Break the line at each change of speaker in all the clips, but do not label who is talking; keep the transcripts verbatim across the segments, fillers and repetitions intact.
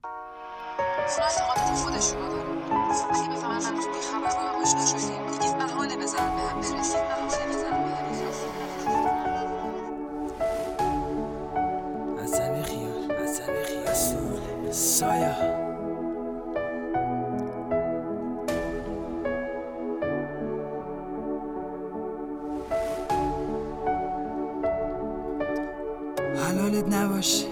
اونا اعتقادات خودشونو دارن. اگه بفهمن من تو بیخبر با هم آشنا شدیم دیگه محاله بزنن به هم برسیم. محاله بزنن به هم برسیم.
عصبی خیال عصبی خیال رسول سایه حلالت نباشه.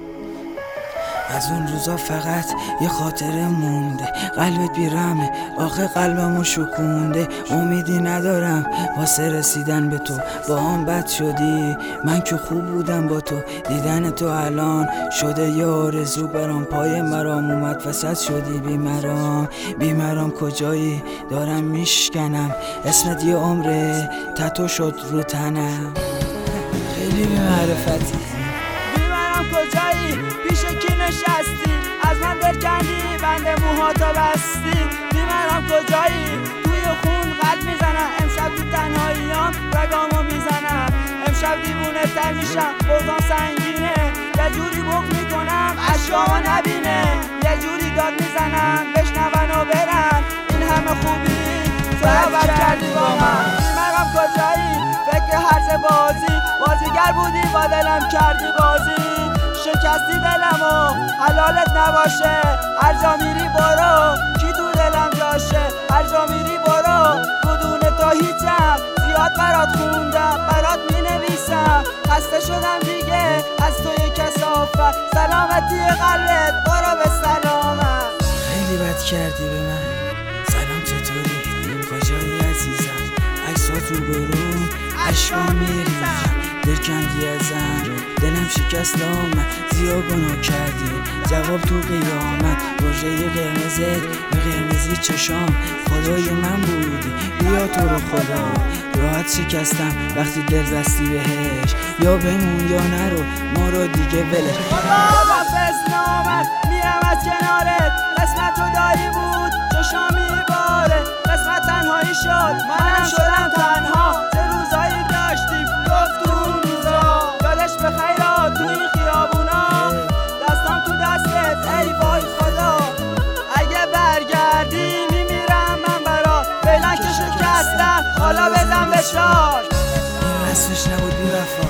از اون روزا فقط یه خاطره مونده، قلبت بیرمه آخه قلبمو شکونده. امیدی ندارم واسه رسیدن به تو، با هم بد شدی من که خوب بودم با تو. دیدن تو الان شده یه آرزو برام، پای مرام اومد وسط شدی بیمرام. بیمرام کجایی دارم میشکنم، اسمت یه عمره تتو شد رو تنم. خیلی بی‌معرفتی.
بیمرام کجایی پیش کی نشستی، از من دل کندی بند موهاتو بستی. بیمرام کجایی توی خون قلب میزنم، امشب تو تنهاییام رگامو میزنم. امشب دیوونه تر میشم بازم سنگینه، یه جوری بغ میکنم اشکامو نبینه. یه جوری داد میزنم بشنون و برن، این همه خوبی تو عوض کردی با من. بیمرام کجایی فکر هرز بازی، بازیگر بودی با دلم کردی بازی. شکستی دلمو حلالت نباشه، هر جا میری برو کی تو دلم جاشه. هر جا میری برو بدون تو هیچم، زیاد برات خوندم برات مینویسم. خسته شدم دیگه از توی کثافت، سلامتی قلبت برو به سلامت.
خیلی بد کردی به من، سلام چطوری کجایی عزیزم. عکسات رو برون اشکام میریزم، دل کندی ازم دلم شکست آمد. زیاد گناه کردی جواب تو قیامت، روژه قرمزت به قرمزی چشام خدای من بودی. بیا تو رو خدا راحت شکستم وقتی دل بستی بهش، یا بمون یا نرو ما رو دیگه ولش.
خدا بفز نامد میرم از کنارت، قسمت تو داری بود چشام میباره. قسمت تنهایی شد منم شدم تنها، چه روزایی داشتیم گفت تو اون روزا. یادش به خیرات تو این خیابونا، دستم تو دستت ای وای خدا. اگه برگردی میمیرم من برات، فعلا که شکستم حالا بزن به شار.
اسمش نبود بی وفا.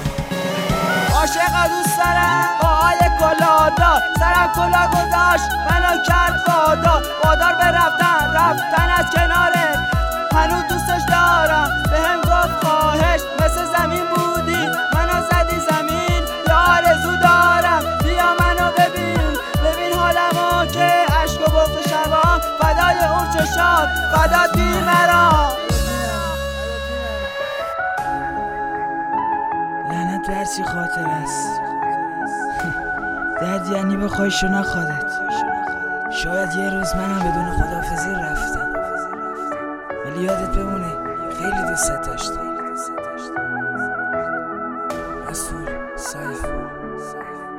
عاشق دوست دارم با آی کلادا، سرم کلا گذاشت منو کرد وادار. وادار به رفتن رفتن از کنارت، هنوز دوستش دارم بهم گفت خواهش. مثل زمین بودی منو زدی زمین، یا آرزو دارم بیا منو ببین. ببین حالمو که عشق و بغض شبام، فدای اون چشات فدات بیمرام.
لعنت برچی خاطر است درد یعنی بخوای شنا خودت. شاید یه روز منم بدون خداحافظی رفتم، ولی یادت بمونه خیلی دوست داشتم. رسول سایه